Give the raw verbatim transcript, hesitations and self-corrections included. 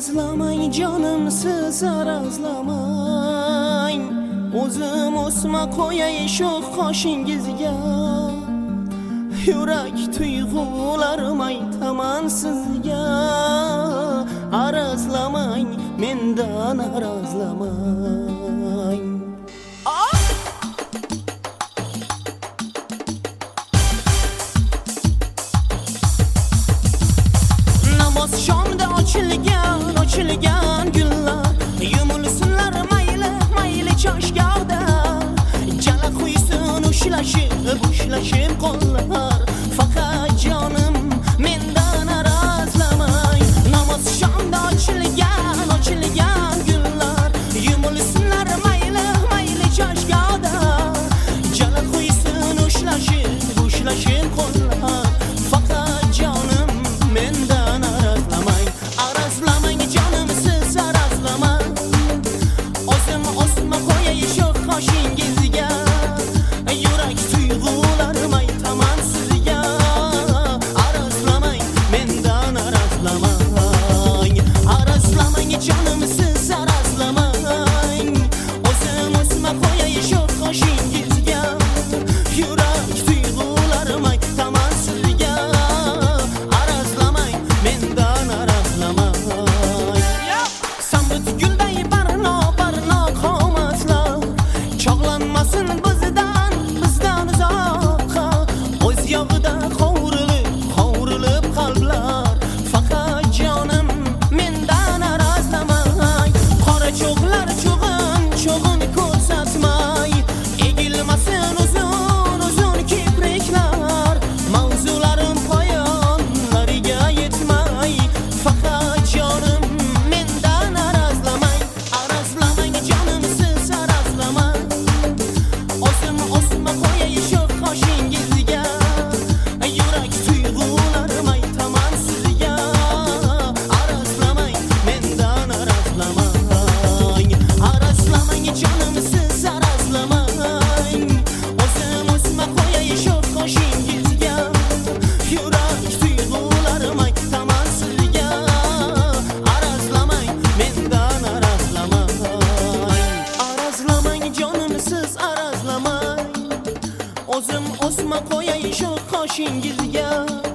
Arazlamang canım siz arazlamang, o'zim o'sma qo'yay shu qoshingizga. Yurak tuyg'ularim aytaman sizga. Arazlamang, mendan arazlamang. Namoz shomda ochilgan, ochilgan gullar, yumilsinlar mayli, mayli choshgohda. Jala quysin ushlashib, ushlashib qo'llar, faqat jonim mendan arazlamang. Namoz shomda ochilgan, ochilgan gullar, yumilsinlar mayli, mayli choshgohda. Jala quysin ushlashib, ushlashib qo'llar, faqat jonim mendan arazlamang. Arazlamang jonim siz arazlamang, o'zim o'sma qo'yay shu qoshingizga. Yurak tuyg'ularim aytaman sizga. Arazlamang, mendan arazlamang. Arazlamang jonim siz arazlamang, o'zim o'sma qo'yay shu qoshingizga. Yurak tuyg'ularim aytaman sizga. Arazlamang, mendan arazlamang. Samut gulday barno, barno qomatlar, chog'lanmasin bizdan, bizdan uzoqqa. O'z yog'ida qovurilib, qovurilib qalblar, faqat jonim mendan arazlamang. Qora cho'g'lar cho'g'in, cho'g'in ko'rsatmay, egilmasin uzun, uzun kipriklar. Mavzularim poyonlariga yetmay, faqat jonim mendan arazlamang. Arazlamang jonim siz arazlamang, o'zim o'sma qo'yay shu qoshingizga. Yurak tuyg'ularim aytaman sizga. Arazlamang, mendan arazlamang. Arazlamang jonim siz arazlamang, o'zim o'sma qo'yay shu qoshingizga. Yurak tuyg'ularim aytaman sizga. Arazlamang, mendan arazlamang. Arazlamang jonim siz arazlamang, o'zim o'sma qo'yay shu qoshingizga.